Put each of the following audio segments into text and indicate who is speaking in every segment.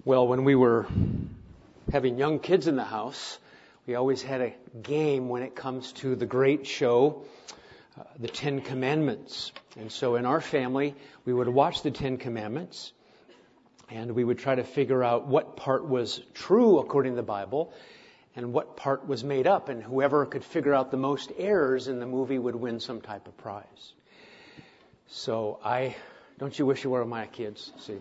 Speaker 1: Well, when we were having young kids in the house, we always had a game when it comes to the great show, the Ten Commandments. And so in our family, we would watch the Ten Commandments, and we would try to figure out what part was true according to the Bible, and what part was made up. And whoever could figure out the most errors in the movie would win some type of prize. So don't you wish you were my kids? See,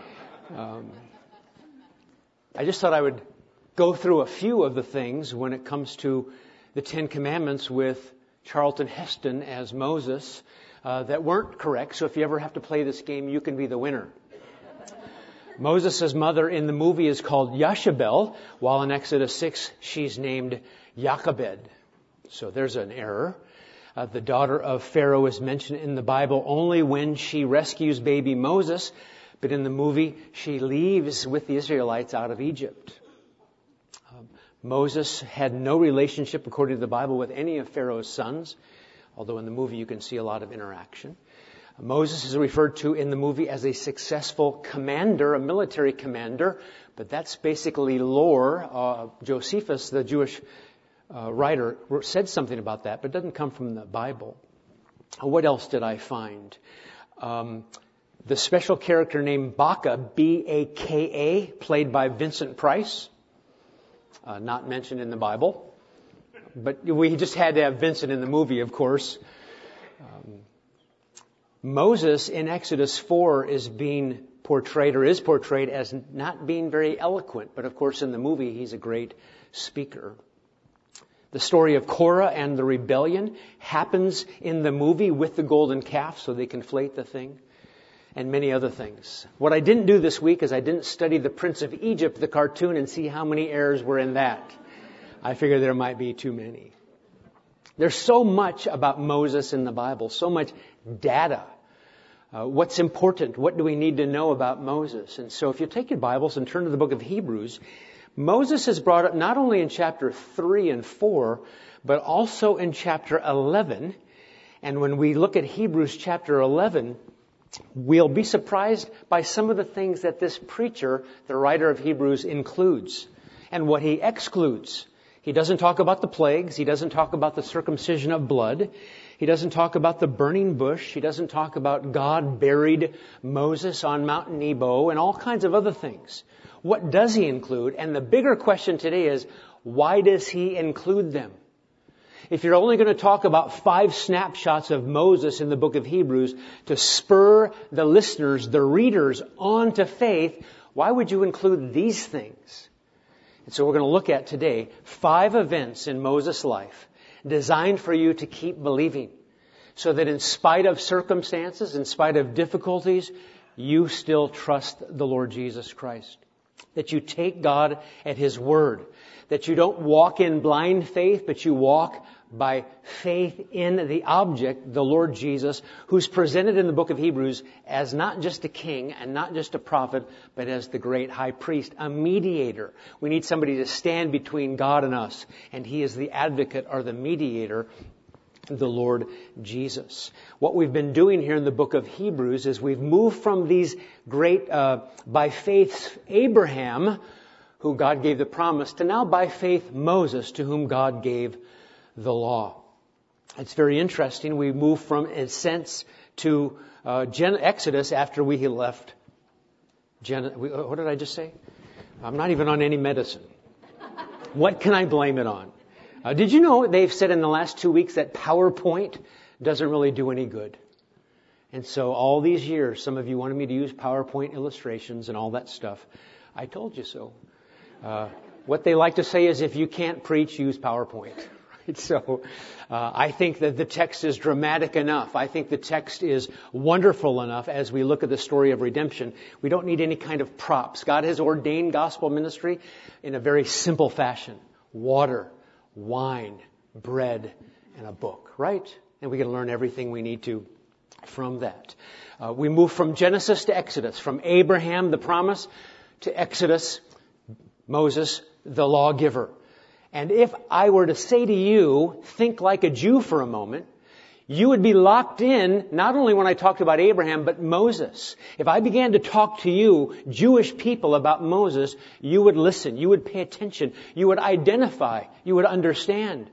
Speaker 1: I just thought I would go through a few of the things when it comes to the Ten Commandments with Charlton Heston as Moses that weren't correct. So if you ever have to play this game, you can be the winner. Moses' mother in the movie is called Yashabel, while in Exodus 6, she's named Jochebed. So there's an error. The daughter of Pharaoh is mentioned in the Bible only when she rescues baby Moses, but in the movie, she leaves with the Israelites out of Egypt. Moses had no relationship, according to the Bible, with any of Pharaoh's sons, although in the movie you can see a lot of interaction. Moses is referred to in the movie as a successful commander, a military commander, but that's basically lore. Josephus, the Jewish writer, said something about that, but it doesn't come from the Bible. What else did I find? The special character named Baka, B-A-K-A, played by Vincent Price, not mentioned in the Bible, but we just had to have Vincent in the movie, of course. Moses in Exodus 4 is portrayed as not being very eloquent, but of course in the movie he's a great speaker. The story of Korah and the rebellion happens in the movie with the golden calf, so they conflate the thing, and many other things. What I didn't do this week is I didn't study the Prince of Egypt, the cartoon, and see how many errors were in that. I figured there might be too many. There's so much about Moses in the Bible, so much data. What's important? What do we need to know about Moses? And so if you take your Bibles and turn to the book of Hebrews, Moses is brought up not only in chapter 3 and 4, but also in chapter 11. And when we look at Hebrews chapter 11, we'll be surprised by some of the things that this preacher, the writer of Hebrews, includes and what he excludes. He doesn't talk about the plagues. He doesn't talk about the circumcision of blood. He doesn't talk about the burning bush. He doesn't talk about God buried Moses on Mount Nebo and all kinds of other things. What does he include? And the bigger question today is, why does he include them? If you're only going to talk about 5 snapshots of Moses in the book of Hebrews to spur the listeners, the readers, on to faith, why would you include these things? And so we're going to look at today 5 events in Moses' life designed for you to keep believing, so that in spite of circumstances, in spite of difficulties, you still trust the Lord Jesus Christ. That you take God at His word. That you don't walk in blind faith, but you walk by faith in the object, the Lord Jesus, who's presented in the book of Hebrews as not just a king and not just a prophet, but as the great high priest, a mediator. We need somebody to stand between God and us, and He is the advocate or the mediator, the Lord Jesus. What we've been doing here in the book of Hebrews is we've moved from these great, by faith, Abraham, who God gave the promise, to now by faith, Moses, to whom God gave the law. It's very interesting. We move from ascents to Exodus after we left. What did I just say? I'm not even on any medicine. What can I blame it on? Did you know they've said in the last 2 weeks that PowerPoint doesn't really do any good? And so all these years, some of you wanted me to use PowerPoint illustrations and all that stuff. I told you so. What they like to say is, if you can't preach, use PowerPoint. Right? So I think that the text is dramatic enough. I think the text is wonderful enough as we look at the story of redemption. We don't need any kind of props. God has ordained gospel ministry in a very simple fashion. Water, wine, bread, and a book, right? And we can learn everything we need to from that. We move from Genesis to Exodus, from Abraham, the promise, to Exodus, Moses, the lawgiver. And if I were to say to you, think like a Jew for a moment, you would be locked in, not only when I talked about Abraham, but Moses. If I began to talk to you, Jewish people, about Moses, you would listen, you would pay attention, you would identify, you would understand.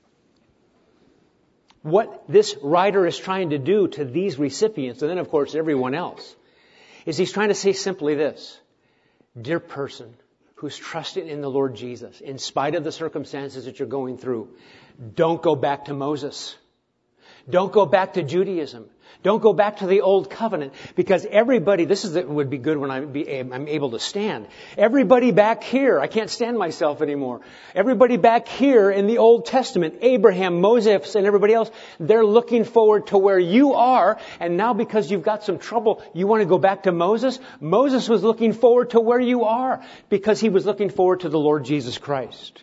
Speaker 1: What this writer is trying to do to these recipients, and then of course everyone else, is he's trying to say simply this: dear person who's trusted in the Lord Jesus, in spite of the circumstances that you're going through, don't go back to Moses. Don't go back to Judaism. Don't go back to the old covenant, because everybody, would be good when I'm able to stand. Everybody back here, I can't stand myself anymore. Everybody back here in the Old Testament, Abraham, Moses, and everybody else, they're looking forward to where you are. And now because you've got some trouble, you want to go back to Moses? Moses was looking forward to where you are because he was looking forward to the Lord Jesus Christ.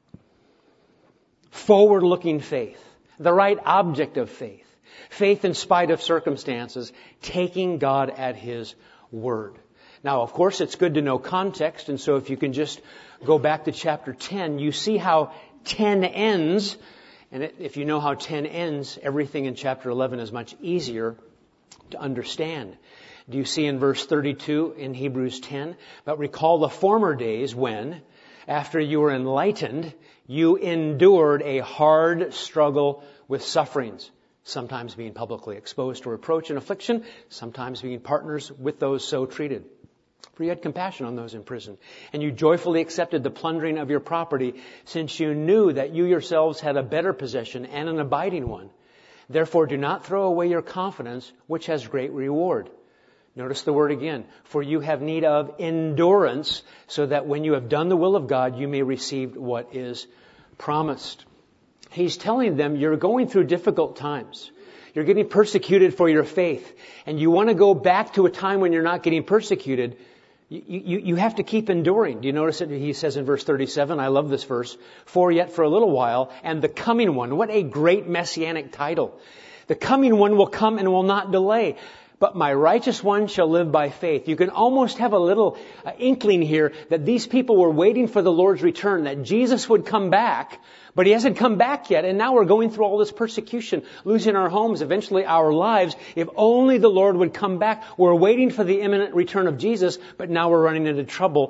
Speaker 1: Forward-looking faith. The right object of faith. Faith in spite of circumstances, taking God at His word. Now, of course, it's good to know context, and so if you can just go back to chapter 10, you see how 10 ends, and if you know how 10 ends, everything in chapter 11 is much easier to understand. Do you see in verse 32 in Hebrews 10? But recall the former days when, after you were enlightened, you endured a hard struggle with sufferings, sometimes being publicly exposed to reproach and affliction, sometimes being partners with those so treated. For you had compassion on those in prison, and you joyfully accepted the plundering of your property, since you knew that you yourselves had a better possession and an abiding one. Therefore do not throw away your confidence, which has great reward. Notice the word again. For you have need of endurance, so that when you have done the will of God, you may receive what is promised. He's telling them you're going through difficult times. You're getting persecuted for your faith. And you want to go back to a time when you're not getting persecuted. You have to keep enduring. Do you notice it? He says in verse 37, I love this verse, for yet for a little while, and the coming one. What a great messianic title. The coming one will come and will not delay. But my righteous one shall live by faith. You can almost have a little inkling here that these people were waiting for the Lord's return, that Jesus would come back, but He hasn't come back yet. And now we're going through all this persecution, losing our homes, eventually our lives. If only the Lord would come back. We're waiting for the imminent return of Jesus, but now we're running into trouble.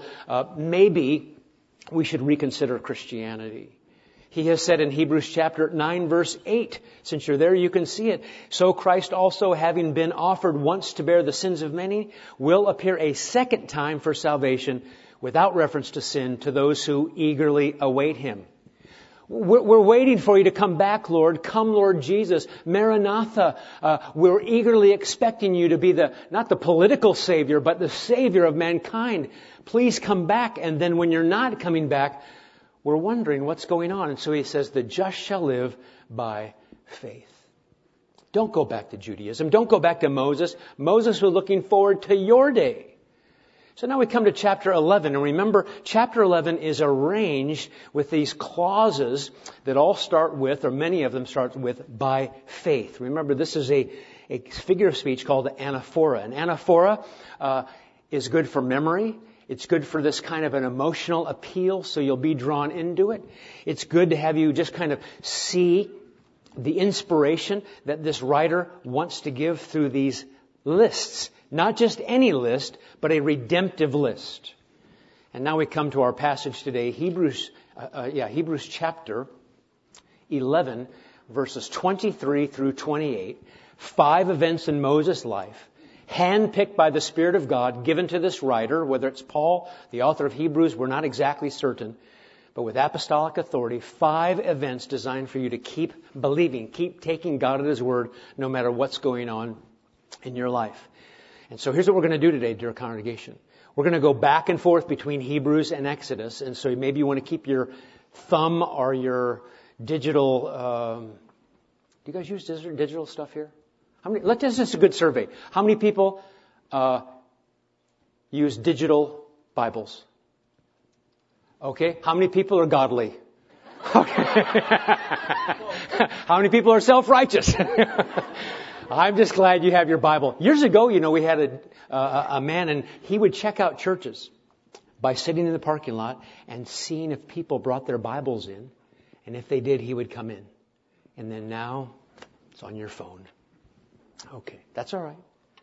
Speaker 1: Maybe we should reconsider Christianity. He has said in Hebrews chapter 9 verse 8, since you're there you can see it, so Christ also, having been offered once to bear the sins of many, will appear a second time for salvation without reference to sin to those who eagerly await Him. We're waiting for you to come back, Lord. Come, Lord Jesus. Maranatha. We're eagerly expecting you to be not the political Savior, but the Savior of mankind. Please come back. And then when you're not coming back, we're wondering what's going on. And so He says, the just shall live by faith. Don't go back to Judaism. Don't go back to Moses. Moses was looking forward to your day. So now we come to chapter 11. And remember, chapter 11 is arranged with these clauses that all start with, or many of them start with, by faith. Remember, this is a figure of speech called anaphora. And anaphora is good for memory. It's good for this kind of an emotional appeal, so you'll be drawn into it. It's good to have you just kind of see the inspiration that this writer wants to give through these lists. Not just any list, but a redemptive list. And now we come to our passage today, Hebrews chapter 11, verses 23 through 28. 5 events in Moses' life, handpicked by the Spirit of God, given to this writer, whether it's Paul, the author of Hebrews, we're not exactly certain, but with apostolic authority, 5 events designed for you to keep believing, keep taking God at His word, no matter what's going on in your life. And so here's what we're going to do today, dear congregation. We're going to go back and forth between Hebrews and Exodus. And so maybe you want to keep your thumb or your digital, do you guys use digital stuff here? This is a good survey. How many people use digital Bibles? Okay. How many people are godly? Okay. How many people are self-righteous? I'm just glad you have your Bible. Years ago, we had a man, and he would check out churches by sitting in the parking lot and seeing if people brought their Bibles in. And if they did, he would come in. And then now, It's on your phone. Okay, that's all right.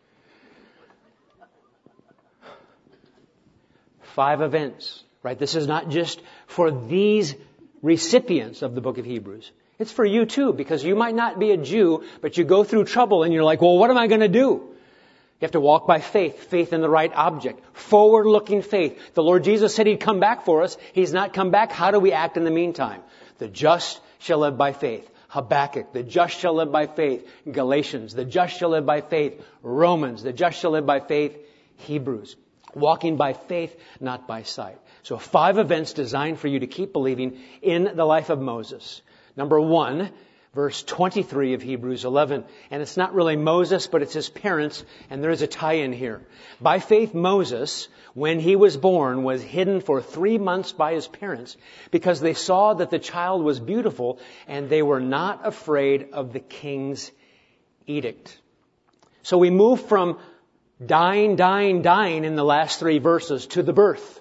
Speaker 1: 5 events, right? This is not just for these recipients of the book of Hebrews. It's for you too, because you might not be a Jew, but you go through trouble and you're like, well, what am I going to do? You have to walk by faith, faith in the right object, forward-looking faith. The Lord Jesus said He'd come back for us. He's not come back. How do we act in the meantime? The just shall live by faith. Habakkuk, the just shall live by faith. Galatians, the just shall live by faith. Romans, the just shall live by faith. Hebrews, walking by faith, not by sight. So 5 events designed for you to keep believing in the life of Moses. Number 1, verse 23 of Hebrews 11. And it's not really Moses, but it's his parents, and there is a tie-in here. By faith, Moses, when he was born, was hidden for 3 months by his parents because they saw that the child was beautiful and they were not afraid of the king's edict. So we move from dying in the last 3 verses to the birth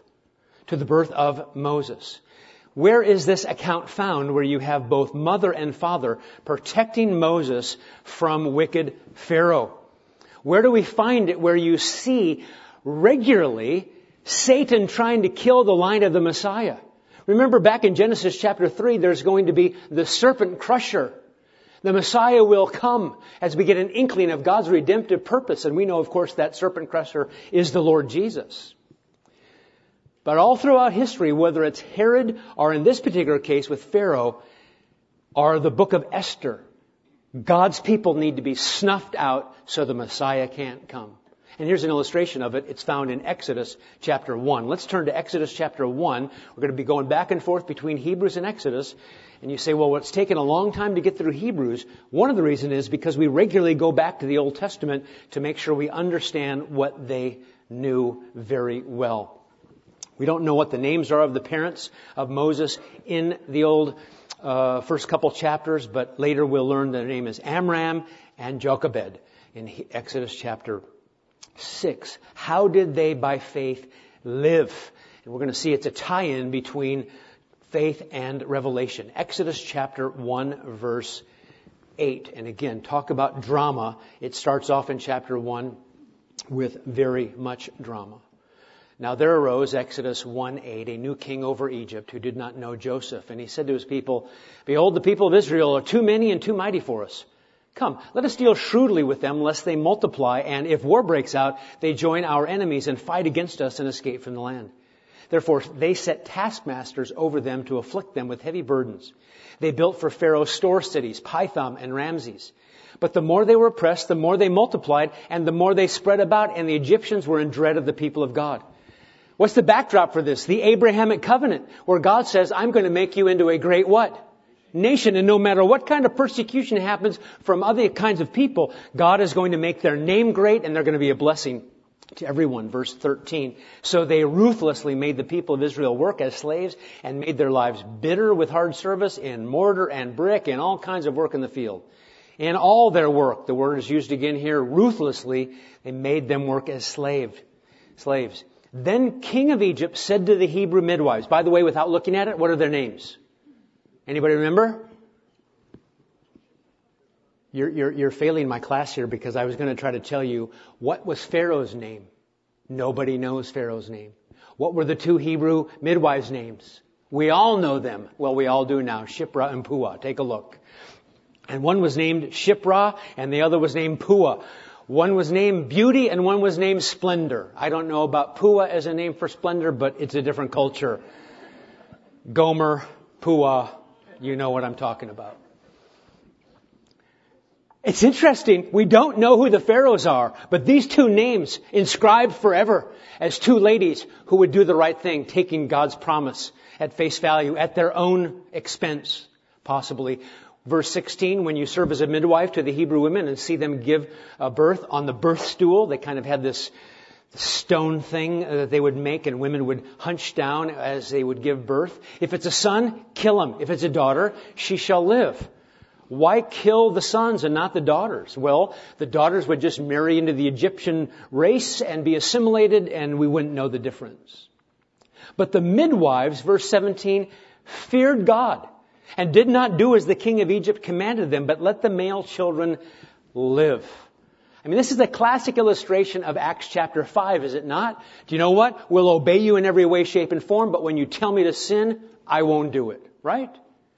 Speaker 1: of Moses. Where is this account found where you have both mother and father protecting Moses from wicked Pharaoh? Where do we find it where you see regularly Satan trying to kill the line of the Messiah? Remember back in Genesis chapter 3, there's going to be the serpent crusher. The Messiah will come as we get an inkling of God's redemptive purpose. And we know, of course, that serpent crusher is the Lord Jesus. But all throughout history, whether it's Herod or in this particular case with Pharaoh or the book of Esther, God's people need to be snuffed out so the Messiah can't come. And here's an illustration of it. It's found in Exodus chapter 1. Let's turn to Exodus chapter 1. We're going to be going back and forth between Hebrews and Exodus. And you say, well, it's taken a long time to get through Hebrews. One of the reasons is because we regularly go back to the Old Testament to make sure we understand what they knew very well. We don't know what the names are of the parents of Moses in the old first couple chapters, but later we'll learn their name is Amram and Jochebed in Exodus chapter 6. How did they by faith live? And we're going to see it's a tie-in between faith and revelation. Exodus chapter 1 verse 8. And again, talk about drama. It starts off in chapter 1 with very much drama. Now there arose, Exodus 1:8, a new king over Egypt who did not know Joseph. And he said to his people, behold, the people of Israel are too many and too mighty for us. Come, let us deal shrewdly with them, lest they multiply, and if war breaks out, they join our enemies and fight against us and escape from the land. Therefore, they set taskmasters over them to afflict them with heavy burdens. They built for Pharaoh store cities, Pithom and Ramses. But the more they were oppressed, the more they multiplied, and the more they spread about, and the Egyptians were in dread of the people of God. What's the backdrop for this? The Abrahamic covenant, where God says, I'm going to make you into a great what? Nation. And no matter what kind of persecution happens from other kinds of people, God is going to make their name great and they're going to be a blessing to everyone. Verse 13. So they ruthlessly made the people of Israel work as slaves and made their lives bitter with hard service in mortar and brick and all kinds of work in the field. In all their work, the word is used again here, ruthlessly, they made them work as slaves. Then King of Egypt said to the Hebrew midwives, by the way, without looking at it, what are their names? Anybody remember? You're failing my class here because I was going to try to tell you what was Pharaoh's name. Nobody knows Pharaoh's name. What were the 2 Hebrew midwives' names? We all know them. Well, we all do now. Shiphrah and Puah. Take a look. And one was named Shiphrah and the other was named Puah. One was named Beauty and one was named Splendor. I don't know about Puah as a name for splendor, but it's a different culture. Gomer, Puah, you know what I'm talking about. It's interesting. We don't know who the pharaohs are, but these 2 names inscribed forever as 2 ladies who would do the right thing, taking God's promise at face value, at their own expense, possibly. Verse 16, when you serve as a midwife to the Hebrew women and see them give birth on the birth stool, they kind of had this stone thing that they would make and women would hunch down as they would give birth. If it's a son, kill him. If it's a daughter, she shall live. Why kill the sons and not the daughters? Well, the daughters would just marry into the Egyptian race and be assimilated and we wouldn't know the difference. But the midwives, verse 17, feared God. and did not do as the king of Egypt commanded them, but let the male children live. I mean, this is a classic illustration of Acts chapter 5, is it not? Do you know what? We'll obey you in every way, shape, and form, but when you tell me to sin, I won't do it. Right?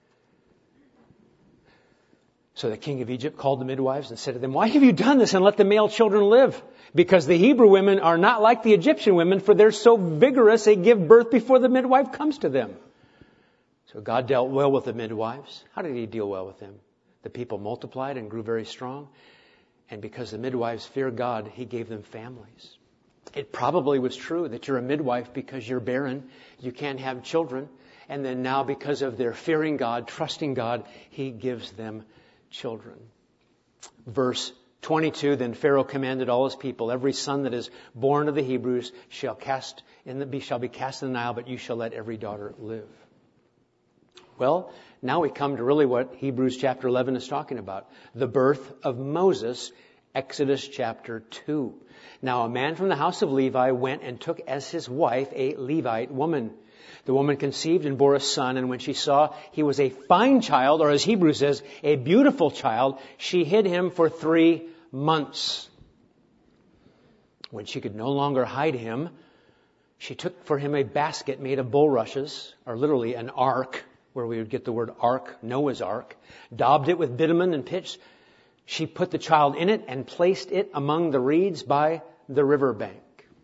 Speaker 1: So the king of Egypt called the midwives and said to them, why have you done this and let the male children live? Because the Hebrew women are not like the Egyptian women, for they're so vigorous they give birth before the midwife comes to them. So God dealt well with the midwives. How did He deal well with them? The people multiplied and grew very strong. And because the midwives feared God, He gave them families. It probably was true that you're a midwife because you're barren. You can't have children. And then now because of their fearing God, trusting God, He gives them children. Verse 22, then Pharaoh commanded all his people, every son that is born of the Hebrews shall be cast in the Nile, but you shall let every daughter live. Well, now we come to really what Hebrews chapter 11 is talking about. The birth of Moses, Exodus chapter 2. Now a man from the house of Levi went and took as his wife a Levite woman. The woman conceived and bore a son, and when she saw he was a fine child, or as Hebrews says, a beautiful child, she hid him for 3 months. When she could no longer hide him, she took for him a basket made of bulrushes, or literally an ark, where we would get the word ark, Noah's ark, daubed it with bitumen and pitch. She put the child in it and placed it among the reeds by the river bank.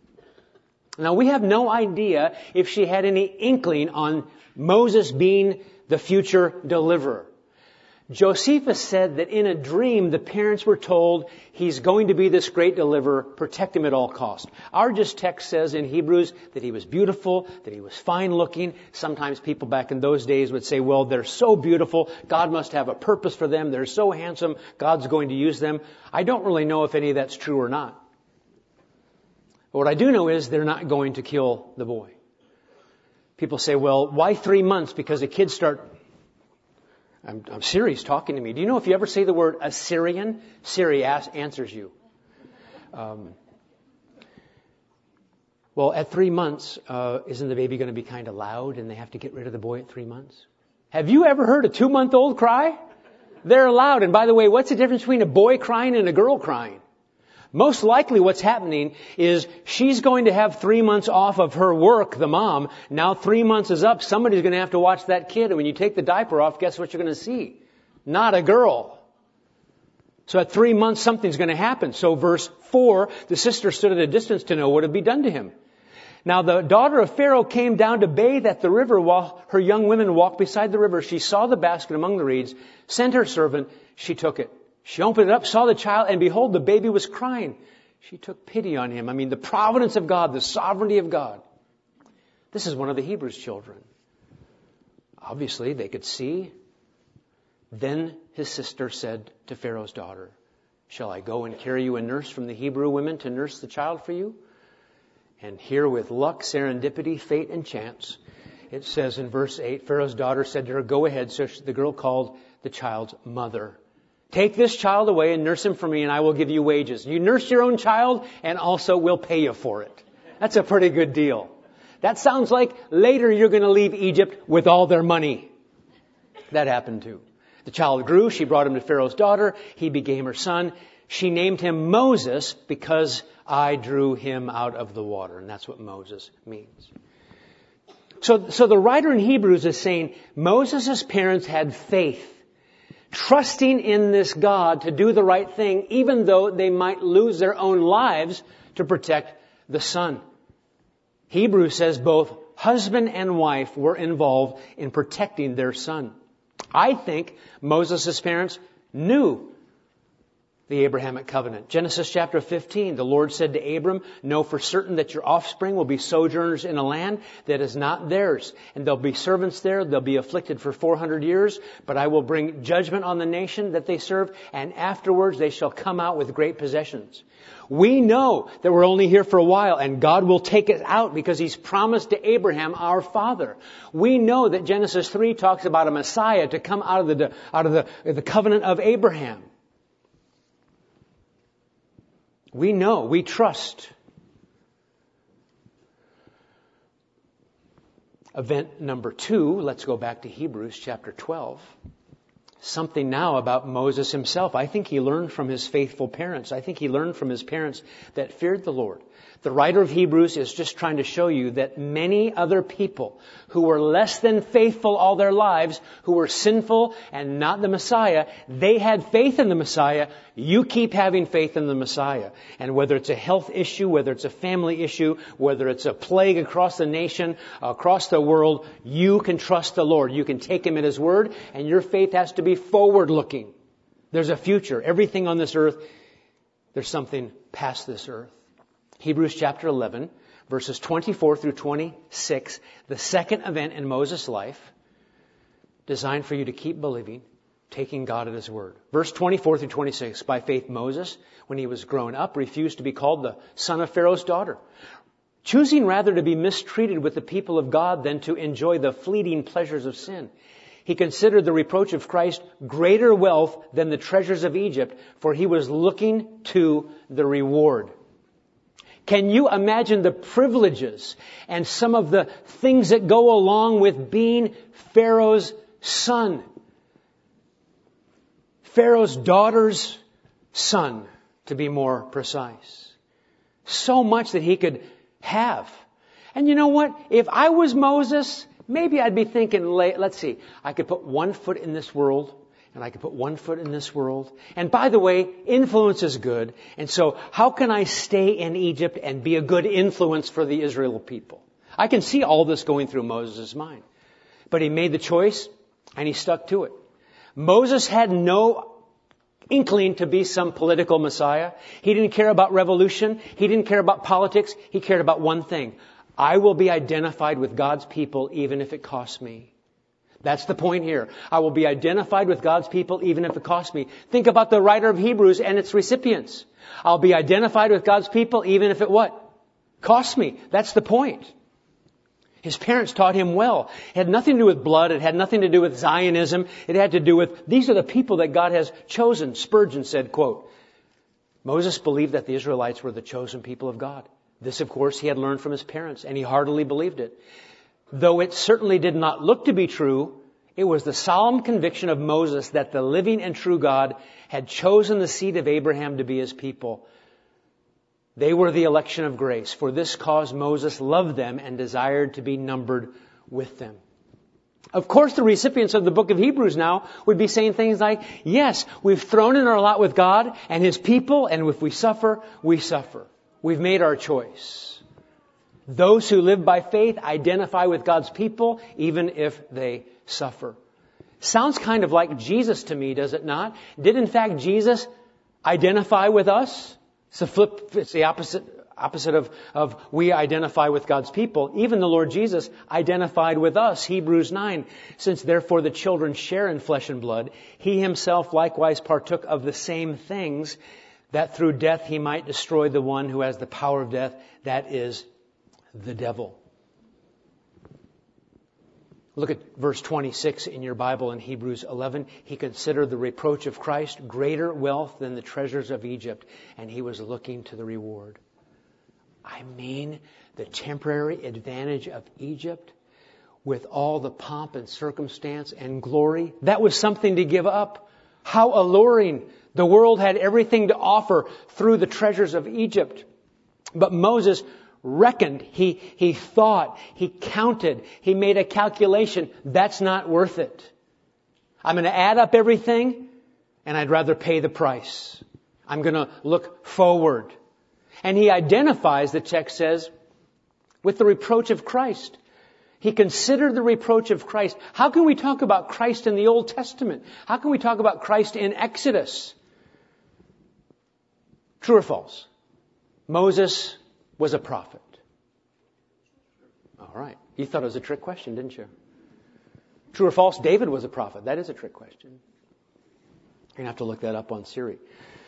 Speaker 1: Now we have no idea if she had any inkling on Moses being the future deliverer. Josephus said that in a dream the parents were told he's going to be this great deliverer, protect him at all costs. Our just text says in Hebrews that he was beautiful, that he was fine looking. Sometimes people back in those days would say, well, they're so beautiful, God must have a purpose for them, they're so handsome, God's going to use them. I don't really know if any of that's true or not. But what I do know is they're not going to kill the boy. People say, well, why 3 months? Because the kids start... I'm serious talking to me. Do you know if you ever say the word Assyrian, Siri answers you. Well, at 3 months, isn't the baby going to be kind of loud and they have to get rid of the boy at 3 months? Have you ever heard a 2-month-old cry? They're loud. And by the way, what's the difference between a boy crying and a girl crying? Most likely what's happening is she's going to have 3 months off of her work, the mom. Now 3 months is up. Somebody's going to have to watch that kid. And when you take the diaper off, guess what you're going to see? Not a girl. So at 3 months, something's going to happen. So verse 4, the sister stood at a distance to know what had been done to him. Now the daughter of Pharaoh came down to bathe at the river while her young women walked beside the river. She saw the basket among the reeds, sent her servant. She took it. She opened it up, saw the child, and behold, the baby was crying. She took pity on him. I mean, the providence of God, the sovereignty of God. This is one of the Hebrews' children. Obviously, they could see. Then his sister said to Pharaoh's daughter, shall I go and carry you a nurse from the Hebrew women to nurse the child for you? And here with luck, serendipity, fate, and chance, it says in verse 8, Pharaoh's daughter said to her, go ahead. So the girl called the child's mother. Take this child away and nurse him for me, and I will give you wages. You nurse your own child, and also we'll pay you for it. That's a pretty good deal. That sounds like later you're going to leave Egypt with all their money. That happened too. The child grew. She brought him to Pharaoh's daughter. He became her son. She named him Moses because I drew him out of the water. And that's what Moses means. So the writer in Hebrews is saying Moses' parents had faith, trusting in this God to do the right thing, even though they might lose their own lives to protect the son. Hebrews says both husband and wife were involved in protecting their son. I think Moses' parents knew the Abrahamic covenant. Genesis chapter 15, the Lord said to Abram, know for certain that your offspring will be sojourners in a land that is not theirs. And there'll be servants there. They'll be afflicted for 400 years. But I will bring judgment on the nation that they serve. And afterwards they shall come out with great possessions. We know that we're only here for a while and God will take us out because He's promised to Abraham, our father. We know that Genesis 3 talks about a Messiah to come out of the covenant of Abraham. We know, we trust. Event number 2, let's go back to Hebrews chapter 12. Something now about Moses himself. I think he learned from his faithful parents. I think he learned from his parents that feared the Lord. The writer of Hebrews is just trying to show you that many other people who were less than faithful all their lives, who were sinful and not the Messiah, they had faith in the Messiah. You keep having faith in the Messiah. And whether it's a health issue, whether it's a family issue, whether it's a plague across the nation, across the world, you can trust the Lord. You can take Him at His word, and your faith has to be forward-looking. There's a future. Everything on this earth, there's something past this earth. Hebrews chapter 11, verses 24 through 26, the second event in Moses' life, designed for you to keep believing, taking God at His word. Verse 24 through 26, by faith Moses, when he was grown up, refused to be called the son of Pharaoh's daughter, choosing rather to be mistreated with the people of God than to enjoy the fleeting pleasures of sin. He considered the reproach of Christ greater wealth than the treasures of Egypt, for he was looking to the reward. Can you imagine the privileges and some of the things that go along with being Pharaoh's son? Pharaoh's daughter's son, to be more precise. So much that he could have. And you know what? If I was Moses, maybe I'd be thinking, let's see, I could put one foot in this world, and I could put one foot in this world. And by the way, influence is good. And so how can I stay in Egypt and be a good influence for the Israel people? I can see all this going through Moses' mind. But he made the choice, and he stuck to it. Moses had no inkling to be some political Messiah. He didn't care about revolution. He didn't care about politics. He cared about one thing. I will be identified with God's people even if it costs me. That's the point here. I will be identified with God's people even if it costs me. Think about the writer of Hebrews and its recipients. I'll be identified with God's people even if it what? Costs me. That's the point. His parents taught him well. It had nothing to do with blood. It had nothing to do with Zionism. It had to do with, these are the people that God has chosen. Spurgeon said, quote, Moses believed that the Israelites were the chosen people of God. This, of course, he had learned from his parents, and he heartily believed it. Though it certainly did not look to be true, it was the solemn conviction of Moses that the living and true God had chosen the seed of Abraham to be His people. They were the election of grace. For this cause Moses loved them and desired to be numbered with them. Of course, the recipients of the book of Hebrews now would be saying things like, yes, we've thrown in our lot with God and His people, and if we suffer, we suffer. We've made our choice. Those who live by faith identify with God's people, even if they suffer. Sounds kind of like Jesus to me, does it not? Did in fact Jesus identify with us? It's the opposite of we identify with God's people. Even the Lord Jesus identified with us. Hebrews 9. Since therefore the children share in flesh and blood, He Himself likewise partook of the same things, that through death He might destroy the one who has the power of death, that is, the devil. Look at verse 26 in your Bible in Hebrews 11. He considered the reproach of Christ greater wealth than the treasures of Egypt, and he was looking to the reward. I mean, the temporary advantage of Egypt with all the pomp and circumstance and glory, that was something to give up. How alluring. The world had everything to offer through the treasures of Egypt. But Moses reckoned, he thought, he counted, he made a calculation. That's not worth it. I'm going to add up everything, and I'd rather pay the price. I'm going to look forward. And he identifies, the text says, with the reproach of Christ. He considered the reproach of Christ. How can we talk about Christ in the Old Testament? How can we talk about Christ in Exodus? True or false? Moses was a prophet. All right. You thought it was a trick question, didn't you? True or false? David was a prophet. That is a trick question. You're going to have to look that up on Siri.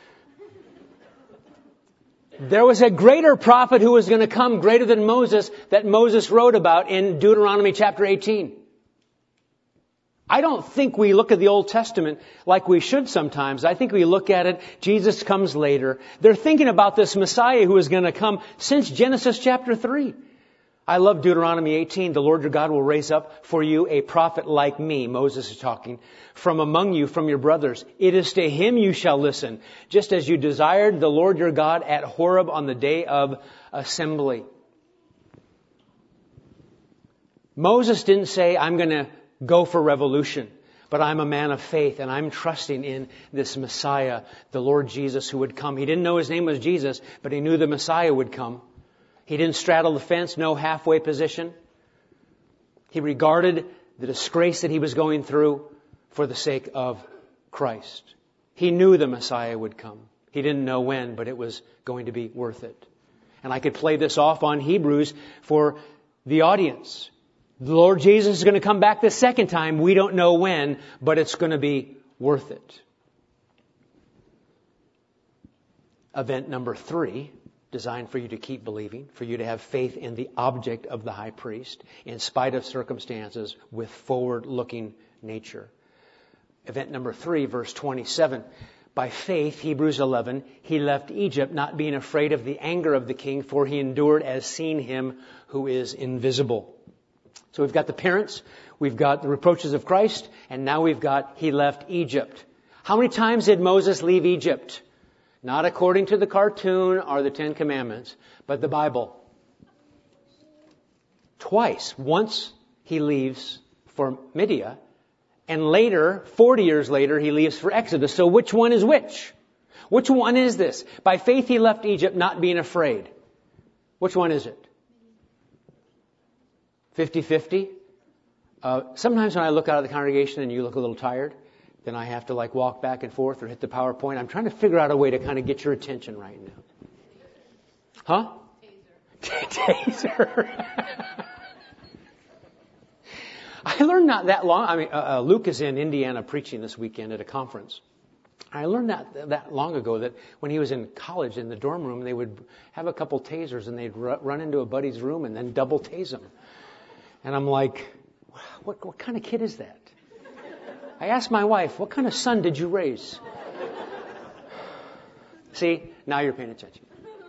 Speaker 1: There was a greater prophet who was going to come, greater than Moses, that Moses wrote about in Deuteronomy chapter 18. I don't think we look at the Old Testament like we should sometimes. I think we look at it, Jesus comes later. They're thinking about this Messiah who is going to come since Genesis chapter 3. I love Deuteronomy 18. The Lord your God will raise up for you a prophet like me. Moses is talking. From among you, from your brothers. It is to him you shall listen. Just as you desired the Lord your God at Horeb on the day of assembly. Moses didn't say, I'm going to go for revolution. But I'm a man of faith and I'm trusting in this Messiah, the Lord Jesus who would come. He didn't know his name was Jesus, but he knew the Messiah would come. He didn't straddle the fence, no halfway position. He regarded the disgrace that he was going through for the sake of Christ. He knew the Messiah would come. He didn't know when, but it was going to be worth it. And I could play this off on Hebrews for the audience. The Lord Jesus is going to come back the second time. We don't know when, but it's going to be worth it. Event number 3, designed for you to keep believing, for you to have faith in the object of the high priest, in spite of circumstances, with forward-looking nature. Event number 3, verse 27. By faith, Hebrews 11, he left Egypt, not being afraid of the anger of the king, for he endured as seeing him who is invisible. So we've got the parents, we've got the reproaches of Christ, and now we've got he left Egypt. How many times did Moses leave Egypt? Not according to the cartoon or the 10 Commandments, but the Bible. Twice. Once he leaves for Midian, and later, 40 years later, he leaves for Exodus. So which one is which? Which one is this? By faith he left Egypt, not being afraid. Which one is it? 50-50? Sometimes when I look out of the congregation and you look a little tired, then I have to walk back and forth or hit the PowerPoint. I'm trying to figure out a way to kind of get your attention right now. Huh? Taser. I learned not that long. Luke is in Indiana preaching this weekend at a conference. I learned that long ago that when he was in college in the dorm room, they would have a couple tasers and they'd run into a buddy's room and then double tase him. And I'm like, what kind of kid is that? I asked my wife, what kind of son did you raise? See, now you're paying attention.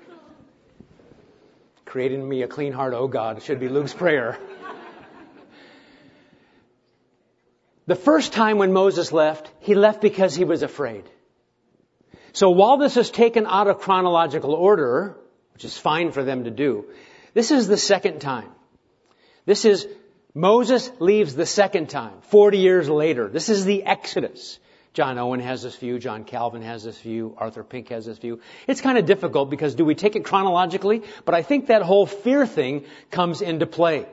Speaker 1: Creating me a clean heart, oh God, should be Luke's prayer. The first time when Moses left, he left because he was afraid. So while this is taken out of chronological order, which is fine for them to do, this is the second time. This is Moses leaves the second time, 40 years later. This is the Exodus. John Owen has this view. John Calvin has this view. Arthur Pink has this view. It's kind of difficult because do we take it chronologically? But I think that whole fear thing comes into play.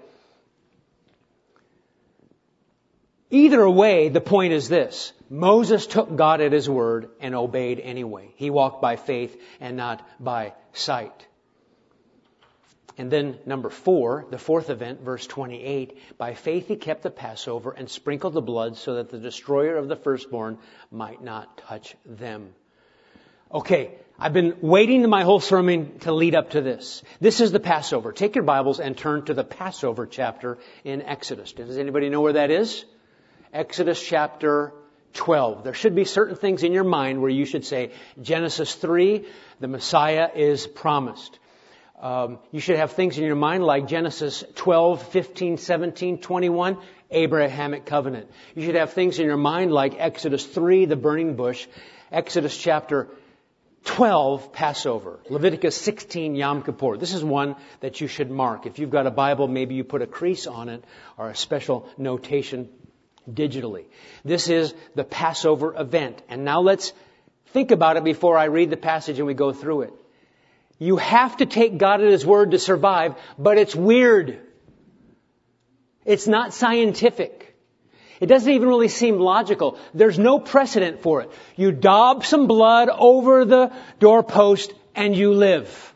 Speaker 1: Either way, the point is this. Moses took God at his word and obeyed anyway. He walked by faith and not by sight. And then number 4, the fourth event, verse 28, by faith he kept the Passover and sprinkled the blood so that the destroyer of the firstborn might not touch them. Okay, I've been waiting my whole sermon to lead up to this. This is the Passover. Take your Bibles and turn to the Passover chapter in Exodus. Does anybody know where that is? Exodus chapter 12. There should be certain things in your mind where you should say, Genesis 3, the Messiah is promised. You should have things in your mind like Genesis 12, 15, 17, 21, Abrahamic covenant. You should have things in your mind like Exodus 3, the burning bush, Exodus chapter 12, Passover, Leviticus 16, Yom Kippur. This is one that you should mark. If you've got a Bible, maybe you put a crease on it or a special notation digitally. This is the Passover event. And now let's think about it before I read the passage and we go through it. You have to take God at His word to survive, but it's weird. It's not scientific. It doesn't even really seem logical. There's no precedent for it. You daub some blood over the doorpost and you live.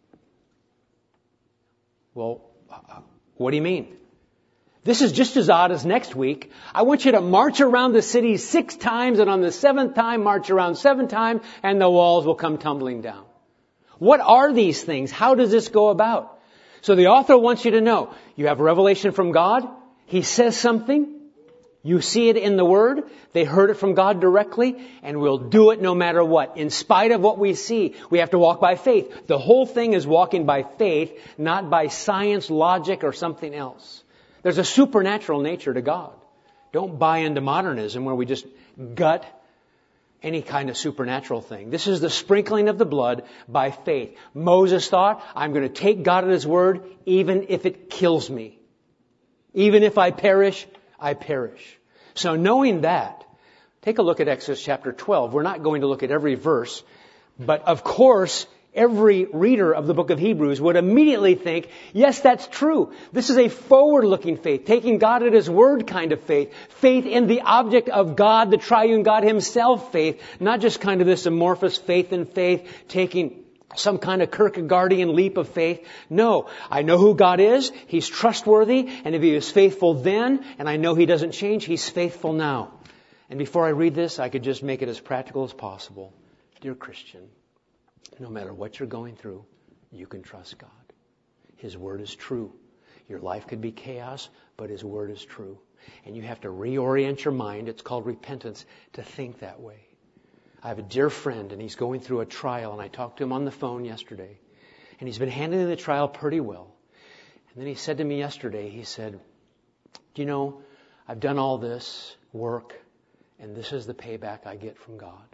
Speaker 1: Well, what do you mean? This is just as odd as next week. I want you to march around the city 6 times and on the 7th time march around 7 times and the walls will come tumbling down. What are these things? How does this go about? So the author wants you to know, you have revelation from God. He says something. You see it in the Word, they heard it from God directly, and we'll do it no matter what. In spite of what we see, we have to walk by faith. The whole thing is walking by faith, not by science, logic, or something else. There's a supernatural nature to God. Don't buy into modernism where we just gut any kind of supernatural thing. This is the sprinkling of the blood by faith. Moses thought, I'm going to take God at His word even if it kills me. Even if I perish, I perish. So knowing that, take a look at Exodus chapter 12. We're not going to look at every verse, but of course, every reader of the book of Hebrews would immediately think, yes, that's true. This is a forward-looking faith, taking God at His word kind of faith. Faith in the object of God, the triune God Himself faith, not just kind of this amorphous faith in faith, taking some kind of Kierkegaardian leap of faith. No, I know who God is. He's trustworthy, and if He was faithful then, and I know He doesn't change, He's faithful now. And before I read this, I could just make it as practical as possible. Dear Christian, no matter what you're going through, you can trust God. His Word is true. Your life could be chaos, but His Word is true. And you have to reorient your mind, it's called repentance, to think that way. I have a dear friend, and he's going through a trial, and I talked to him on the phone yesterday. And he's been handling the trial pretty well. And then he said to me yesterday, he said, do you know, I've done all this work, and this is the payback I get from God.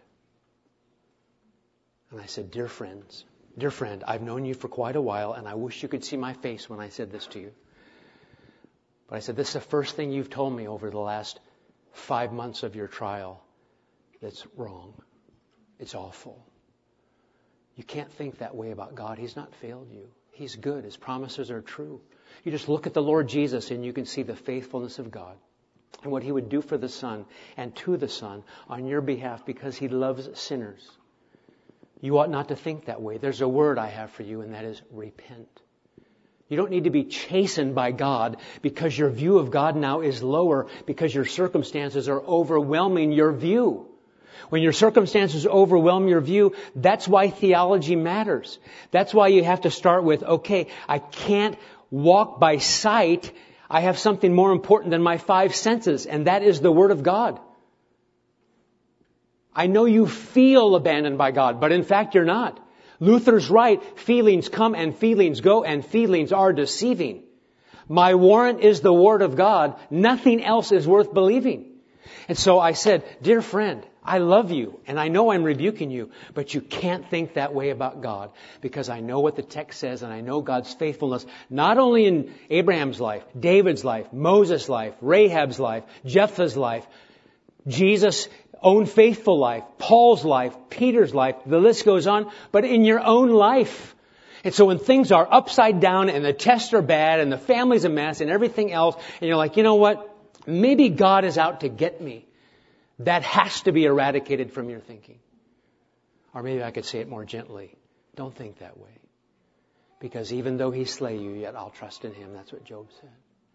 Speaker 1: And I said, dear friend, I've known you for quite a while, and I wish you could see my face when I said this to you. But I said, this is the first thing you've told me over the last 5 months of your trial that's wrong. It's awful. You can't think that way about God. He's not failed you. He's good. His promises are true. You just look at the Lord Jesus and you can see the faithfulness of God and what He would do for the Son and to the Son on your behalf because He loves sinners. You ought not to think that way. There's a word I have for you, and that is repent. You don't need to be chastened by God because your view of God now is lower because your circumstances are overwhelming your view. When your circumstances overwhelm your view, that's why theology matters. That's why you have to start with, okay, I can't walk by sight. I have something more important than my 5 senses, and that is the Word of God. I know you feel abandoned by God, but in fact you're not. Luther's right. Feelings come and feelings go, and feelings are deceiving. My warrant is the Word of God. Nothing else is worth believing. And so I said, dear friend, I love you, and I know I'm rebuking you, but you can't think that way about God, because I know what the text says, and I know God's faithfulness, not only in Abraham's life, David's life, Moses' life, Rahab's life, Jephthah's life, Jesus' own faithful life, Paul's life, Peter's life, the list goes on, but in your own life. And so when things are upside down and the tests are bad and the family's a mess and everything else, and you're like, you know what? Maybe God is out to get me. That has to be eradicated from your thinking. Or maybe I could say it more gently. Don't think that way. Because even though He slay you, yet I'll trust in Him. That's what Job said.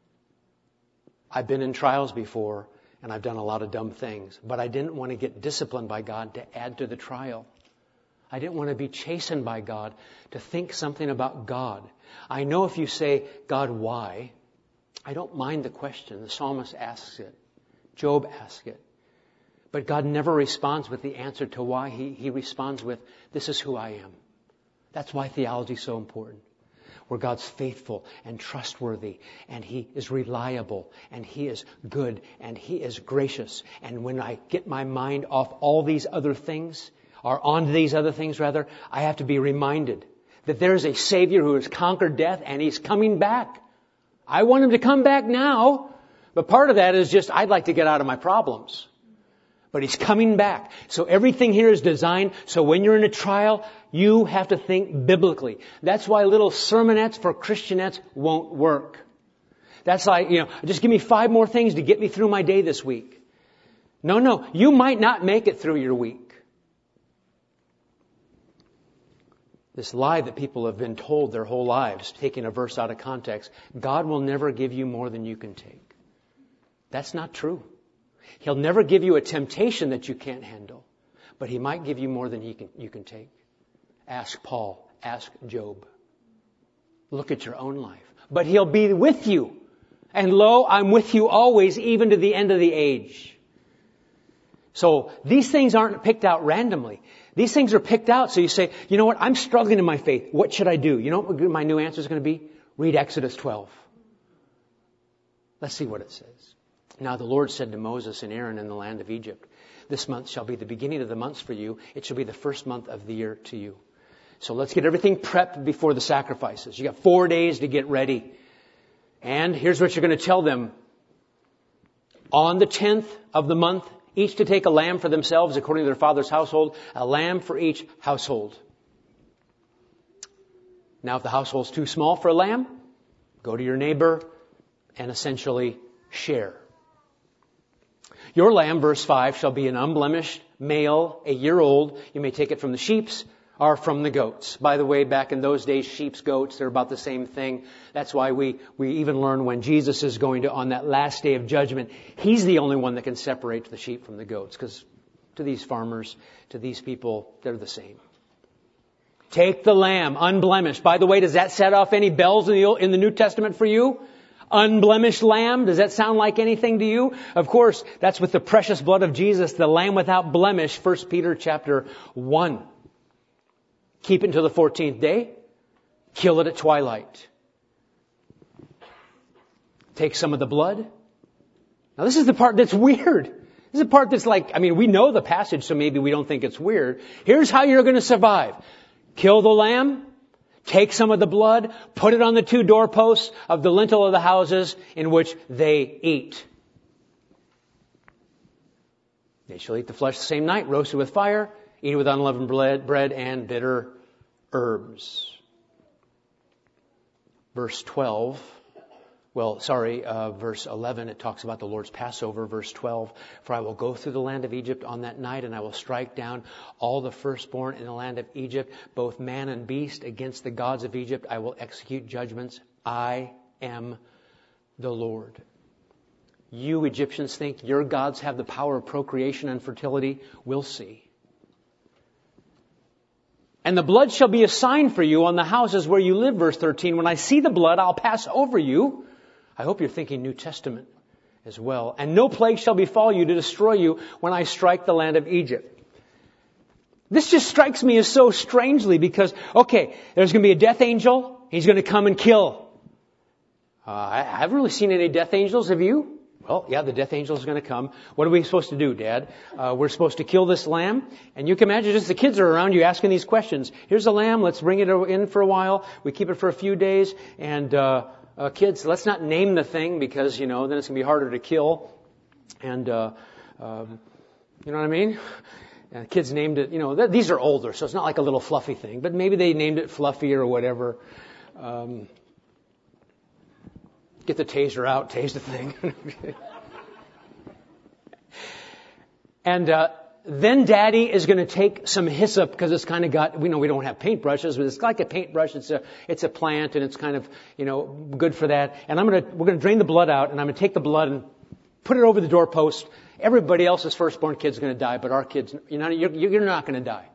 Speaker 1: I've been in trials before, and I've done a lot of dumb things. But I didn't want to get disciplined by God to add to the trial. I didn't want to be chastened by God to think something about God. I know if you say, God, why? I don't mind the question. The psalmist asks it. Job asks it. But God never responds with the answer to why. He responds with, this is who I am. That's why theology is so important. Where God's faithful and trustworthy, and He is reliable, and He is good, and He is gracious. And when I get my mind off all these other things, or onto these other things rather, I have to be reminded that there is a Savior who has conquered death, and He's coming back. I want Him to come back now, but part of that is just, I'd like to get out of my problems. But He's coming back. So everything here is designed so when you're in a trial, you have to think biblically. That's why little sermonettes for Christianettes won't work. That's like, just give me 5 more things to get me through my day this week. No, you might not make it through your week. This lie that people have been told their whole lives, taking a verse out of context, God will never give you more than you can take. That's not true. He'll never give you a temptation that you can't handle, but He might give you more than you can take. Ask Paul. Ask Job. Look at your own life. But He'll be with you. And lo, I'm with you always, even to the end of the age. So these things aren't picked out randomly. These things are picked out so you say, you know what, I'm struggling in my faith. What should I do? You know what my new answer is going to be? Read Exodus 12. Let's see what it says. Now the Lord said to Moses and Aaron in the land of Egypt, this month shall be the beginning of the months for you. It shall be the first month of the year to you. So let's get everything prepped before the sacrifices. You got 4 days to get ready. And here's what you're going to tell them. On the 10th of the month, each to take a lamb for themselves according to their father's household, a lamb for each household. Now if the household's too small for a lamb, go to your neighbor and essentially share. Your lamb, verse 5, shall be an unblemished male, a year old. You may take it from the sheep's or from the goats. By the way, back in those days, sheep's, goats, they're about the same thing. That's why we even learn when Jesus is going to, on that last day of judgment, He's the only one that can separate the sheep from the goats. Because to these farmers, to these people, they're the same. Take the lamb, unblemished. By the way, does that set off any bells in the New Testament for you? Unblemished lamb, does that sound like anything to you? Of course, that's with the precious blood of Jesus, the lamb without blemish, 1 Peter chapter 1. Keep it until the 14th day. Kill it at twilight. Take some of the blood. Now this is the part that's weird. This is the part that's like, we know the passage, so maybe we don't think it's weird. Here's how you're going to survive. Kill the lamb. Take some of the blood. Put it on the 2 doorposts of the lintel of the houses in which they eat. They shall eat the flesh the same night, roasted with fire. Eat it with unleavened bread and bitter herbs. Verse 11, it talks about the Lord's Passover. Verse 12, for I will go through the land of Egypt on that night, and I will strike down all the firstborn in the land of Egypt, both man and beast, against the gods of Egypt. I will execute judgments. I am the Lord. You Egyptians think your gods have the power of procreation and fertility? We'll see. And the blood shall be a sign for you on the houses where you live, verse 13. When I see the blood, I'll pass over you. I hope you're thinking New Testament as well. And no plague shall befall you to destroy you when I strike the land of Egypt. This just strikes me as so strangely because, there's going to be a death angel. He's going to come and kill. I haven't really seen any death angels. Have you? Well, yeah, the death angel is going to come. What are we supposed to do, Dad? We're supposed to kill this lamb. And you can imagine just the kids are around you asking these questions. Here's a lamb. Let's bring it in for a while. We keep it for a few days. And kids, let's not name the thing because, then it's going to be harder to kill. And, you know what I mean? And the kids named it, these are older, so it's not like a little fluffy thing. But maybe they named it Fluffy or whatever. Get the taser out, tase the thing. And then Daddy is going to take some hyssop because it's kind of got, we know we don't have paintbrushes, but it's like a paintbrush. It's a plant and it's kind of, good for that. And we're going to drain the blood out and I'm going to take the blood and put it over the doorpost. Everybody else's firstborn kid's going to die, but our kids, you're not going to die.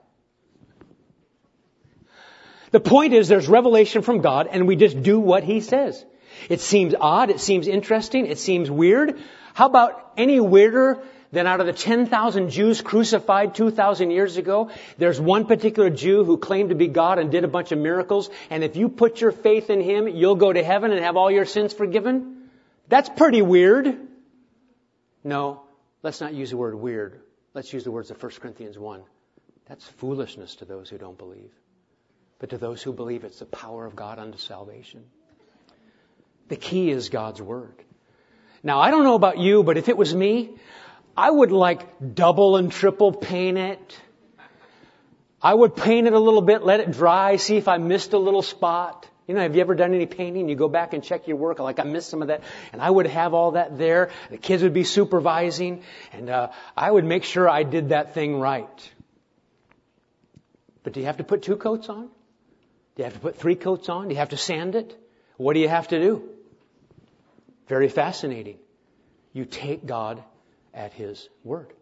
Speaker 1: The point is there's revelation from God and we just do what He says. It seems odd. It seems interesting. It seems weird. How about any weirder than out of the 10,000 Jews crucified 2,000 years ago, there's one particular Jew who claimed to be God and did a bunch of miracles. And if you put your faith in Him, you'll go to heaven and have all your sins forgiven? That's pretty weird. No, let's not use the word weird. Let's use the words of 1 Corinthians 1. That's foolishness to those who don't believe. But to those who believe, it's the power of God unto salvation. The key is God's Word. Now, I don't know about you, but if it was me, I would double and triple paint it. I would paint it a little bit, let it dry, see if I missed a little spot. Have you ever done any painting? You go back and check your work, I missed some of that. And I would have all that there. The kids would be supervising. And I would make sure I did that thing right. But do you have to put 2 coats on? Do you have to put 3 coats on? Do you have to sand it? What do you have to do? Very fascinating. You take God at His word.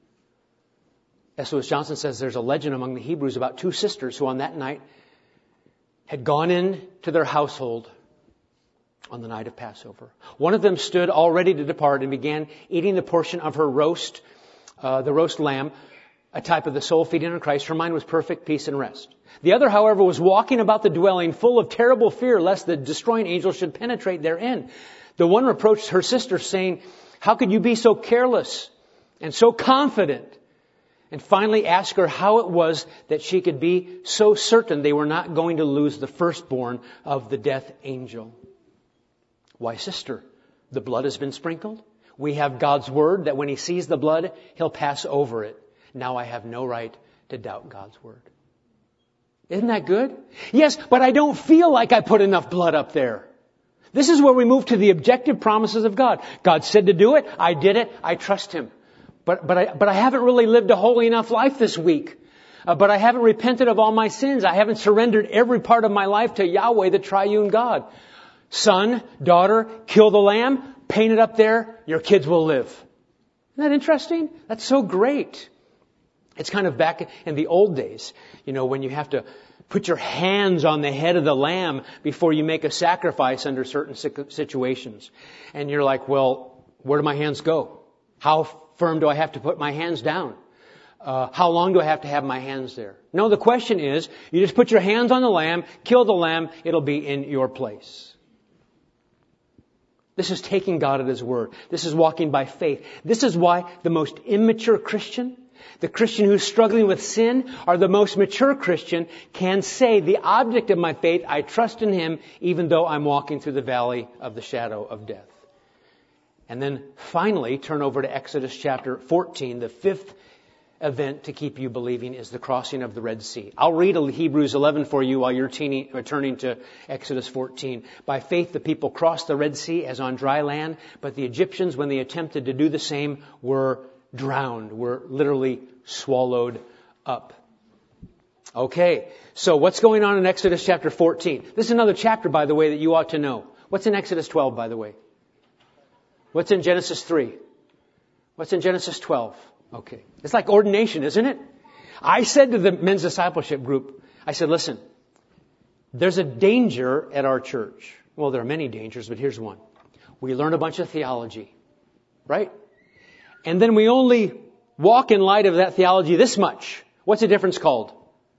Speaker 1: S. Lewis Johnson says there's a legend among the Hebrews about 2 sisters who on that night had gone in to their household on the night of Passover. One of them stood all ready to depart and began eating the portion of her roast, the roast lamb, a type of the soul feeding on Christ. Her mind was perfect, peace, and rest. The other, however, was walking about the dwelling full of terrible fear lest the destroying angel should penetrate therein. The one reproached her sister, saying, "How could you be so careless and so confident?" And finally asked her how it was that she could be so certain they were not going to lose the firstborn of the death angel. "Why, sister, the blood has been sprinkled. We have God's word that when He sees the blood, He'll pass over it. Now I have no right to doubt God's word." Isn't that good? Yes, but I don't feel like I put enough blood up there. This is where we move to the objective promises of God. God said to do it. I did it. I trust Him. But I haven't really lived a holy enough life this week. But I haven't repented of all my sins. I haven't surrendered every part of my life to Yahweh, the triune God. Son, daughter, kill the lamb, paint it up there, your kids will live. Isn't that interesting? That's so great. It's kind of back in the old days, when you have to put your hands on the head of the lamb before you make a sacrifice under certain situations. And you're like, well, where do my hands go? How firm do I have to put my hands down? How long do I have to have my hands there? No, the question is, you just put your hands on the lamb, kill the lamb, it'll be in your place. This is taking God at His word. This is walking by faith. This is why the most immature Christian, the Christian who's struggling with sin, or the most mature Christian can say, the object of my faith, I trust in Him, even though I'm walking through the valley of the shadow of death. And then finally, turn over to Exodus chapter 14. The fifth event to keep you believing is the crossing of the Red Sea. I'll read Hebrews 11 for you while you're turning to Exodus 14. By faith, the people crossed the Red Sea as on dry land, but the Egyptians, when they attempted to do the same, were drowned, were literally swallowed up. Okay, so what's going on in Exodus chapter 14? This is another chapter, by the way, that you ought to know. What's in Exodus 12, by the way? What's in Genesis 3? What's in Genesis 12? Okay. It's like ordination, isn't it? I said to the men's discipleship group, I said, listen, there's a danger at our church. Well, there are many dangers, but here's one. We learn a bunch of theology, right? And then we only walk in light of that theology this much. What's the difference called?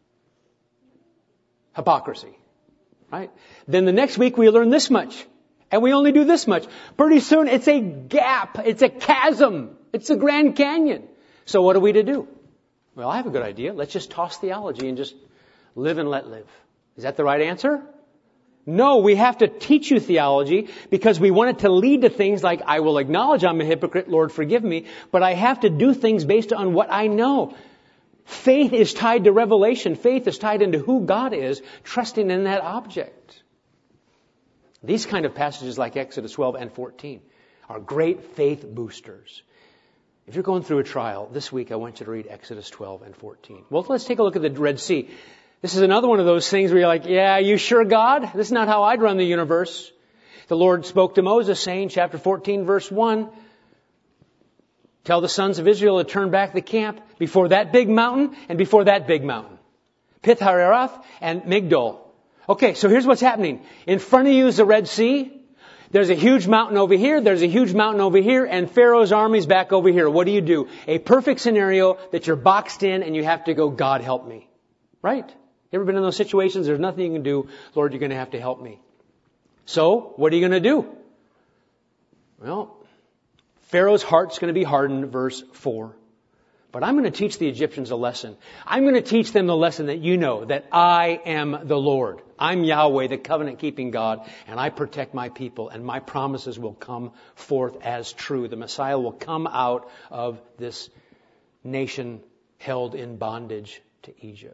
Speaker 1: Hypocrisy, right? Then the next week we learn this much. And we only do this much. Pretty soon it's a gap. It's a chasm. It's the Grand Canyon. So what are we to do? Well, I have a good idea. Let's just toss theology and just live and let live. Is that the right answer? No, we have to teach you theology because we want it to lead to things like, I will acknowledge I'm a hypocrite, Lord, forgive me, but I have to do things based on what I know. Faith is tied to revelation. Faith is tied into who God is, trusting in that object. These kind of passages like Exodus 12 and 14 are great faith boosters. If you're going through a trial, this week I want you to read Exodus 12 and 14. Well, let's take a look at the Red Sea. This is another one of those things where you're like, yeah, you sure, God? This is not how I'd run the universe. The Lord spoke to Moses saying, chapter 14, verse 1, tell the sons of Israel to turn back the camp before that big mountain and before that big mountain. Pith-Hareroth and Migdol. Okay, so here's what's happening. In front of you is the Red Sea. There's a huge mountain over here. There's a huge mountain over here. And Pharaoh's army's back over here. What do? A perfect scenario that you're boxed in and you have to go, God, help me. Right? Ever been in those situations? There's nothing you can do. Lord, you're going to have to help me. So, what are you going to do? Well, Pharaoh's heart's going to be hardened, verse 4. But I'm going to teach the Egyptians a lesson. I'm going to teach them the lesson that you know, that I am the Lord. I'm Yahweh, the covenant-keeping God, and I protect my people, and my promises will come forth as true. The Messiah will come out of this nation held in bondage to Egypt.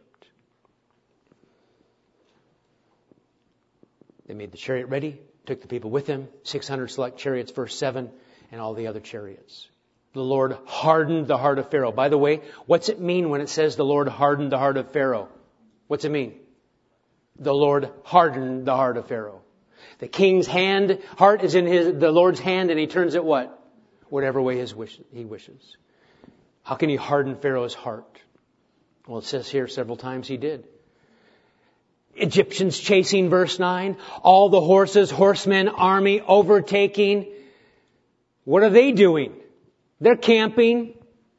Speaker 1: They made the chariot ready, took the people with them, 600 select chariots, verse 7, and all the other chariots. The Lord hardened the heart of Pharaoh. By the way, what's it mean when it says the Lord hardened the heart of Pharaoh? What's it mean? The Lord hardened the heart of Pharaoh. The king's heart is in the Lord's hand, and He turns it what? Whatever way He wishes. How can He harden Pharaoh's heart? Well, it says here several times He did. Egyptians chasing, verse 9. All the horses, horsemen, army overtaking. What are they doing? They're camping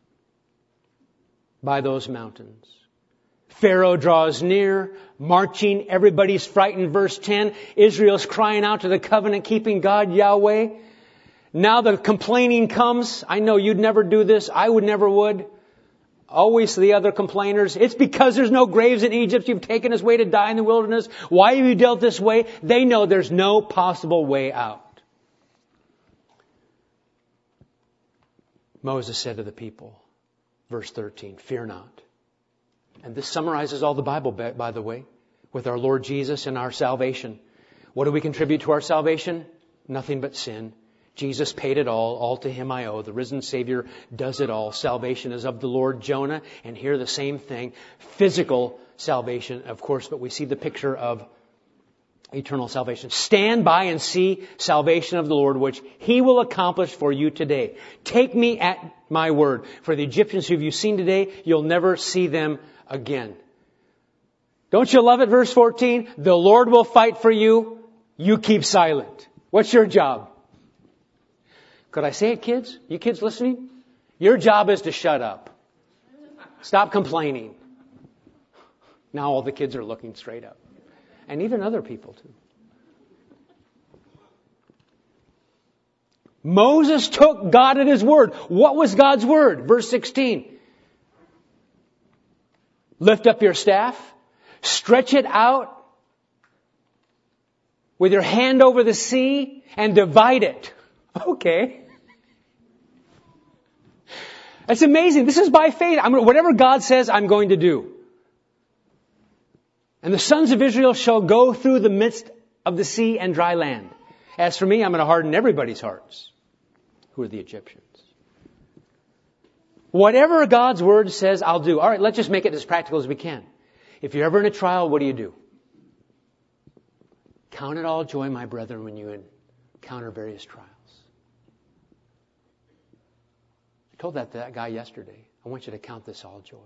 Speaker 1: by those mountains. Pharaoh draws near, marching. Everybody's frightened. Verse 10. Israel's crying out to the covenant-keeping God, Yahweh. Now the complaining comes. I know you'd never do this. I would never would. Always the other complainers. It's because there's no graves in Egypt. You've taken us away to die in the wilderness. Why have you dealt this way? They know there's no possible way out. Moses said to the people, verse 13, fear not. And this summarizes all the Bible, by the way, with our Lord Jesus and our salvation. What do we contribute to our salvation? Nothing but sin. Jesus paid it all to Him I owe. The risen Savior does it all. Salvation is of the Lord. Jonah, and here the same thing. Physical salvation, of course, but we see the picture of eternal salvation. Stand by and see salvation of the Lord, which He will accomplish for you today. Take me at my word. For the Egyptians who you've seen today, you'll never see them again. Don't you love it? Verse 14, the Lord will fight for you. You keep silent. What's your job? Could I say it, kids? You kids listening? Your job is to shut up. Stop complaining. Now all the kids are looking straight up. And even other people too. Moses took God at His word. What was God's word? Verse 16. Lift up your staff. Stretch it out with your hand over the sea and divide it. Okay. That's amazing. This is by faith. Whatever God says, I'm going to do. And the sons of Israel shall go through the midst of the sea and dry land. As for me, I'm going to harden everybody's hearts, who are the Egyptians. Whatever God's word says, I'll do. All right, let's just make it as practical as we can. If you're ever in a trial, what do? Count it all joy, my brethren, when you encounter various trials. I told that to that guy yesterday. I want you to count this all joy.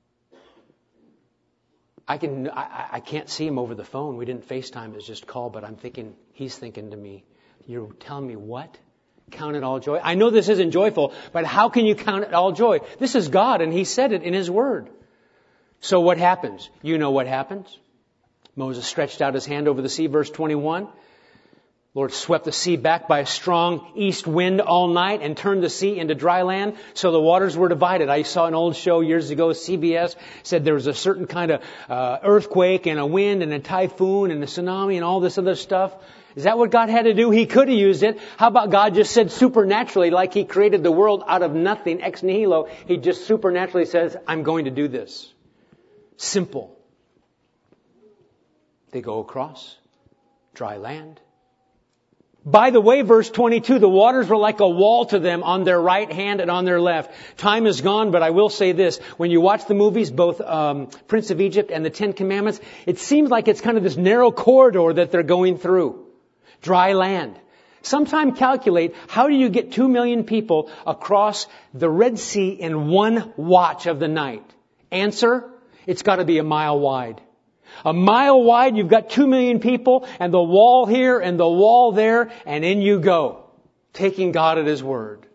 Speaker 1: I can't see him over the phone. We didn't FaceTime, it's just call, but I'm thinking, he's thinking to me, you're telling me what? Count it all joy? I know this isn't joyful, but how can you count it all joy? This is God, and He said it in His Word. So what happens? You know what happens. Moses stretched out his hand over the sea, verse 21. Lord swept the sea back by a strong east wind all night and turned the sea into dry land, so the waters were divided. I saw an old show years ago, CBS, said there was a certain kind of earthquake and a wind and a typhoon and a tsunami and all this other stuff. Is that what God had to do? He could have used it. How about God just said supernaturally, like He created the world out of nothing, ex nihilo, He just supernaturally says, I'm going to do this. Simple. They go across dry land. By the way, verse 22, the waters were like a wall to them on their right hand and on their left. Time is gone, but I will say this. When you watch the movies, both Prince of Egypt and the Ten Commandments, it seems like it's kind of this narrow corridor that they're going through. Dry land. Sometime calculate, how do you get 2 million people across the Red Sea in one watch of the night? Answer, it's got to be a mile wide. A mile wide, you've got 2 million people, and the wall here and the wall there, and in you go, taking God at His word.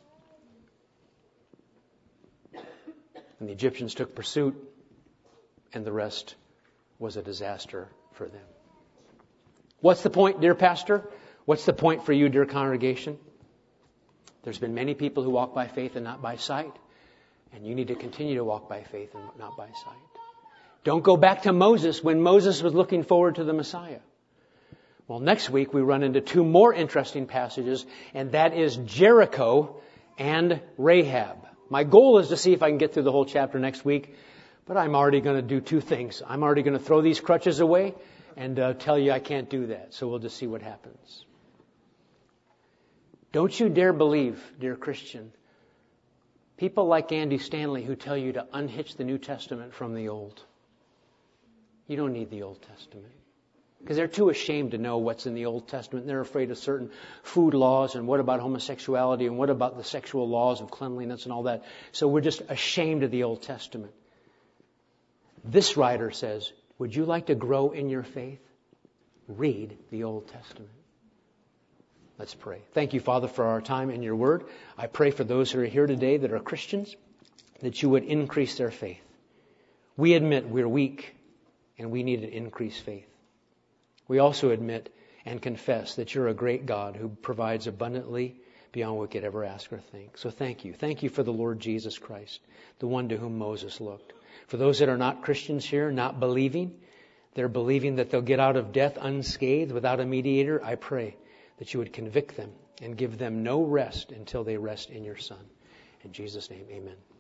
Speaker 1: And the Egyptians took pursuit, and the rest was a disaster for them. What's the point, dear pastor? What's the point for you, dear congregation? There's been many people who walk by faith and not by sight, and you need to continue to walk by faith and not by sight. Don't go back to Moses when Moses was looking forward to the Messiah. Well, next week we run into 2 more interesting passages, and that is Jericho and Rahab. My goal is to see if I can get through the whole chapter next week, but I'm already going to do 2 things. I'm already going to throw these crutches away and tell you I can't do that, so we'll just see what happens. Don't you dare believe, dear Christian, people like Andy Stanley who tell you to unhitch the New Testament from the Old. You don't need the Old Testament. Because they're too ashamed to know what's in the Old Testament. They're afraid of certain food laws and what about homosexuality and what about the sexual laws of cleanliness and all that. So we're just ashamed of the Old Testament. This writer says, Would you like to grow in your faith? Read the Old Testament. Let's pray. Thank you, Father, for our time in your word. I pray for those who are here today that are Christians, that you would increase their faith. We admit we're weak and we need an increased faith. We also admit and confess that you're a great God who provides abundantly beyond what we could ever ask or think. So thank you. Thank you for the Lord Jesus Christ, the one to whom Moses looked. For those that are not Christians here, not believing, they're believing that they'll get out of death unscathed without a mediator, I pray that you would convict them and give them no rest until they rest in your Son. In Jesus' name, amen.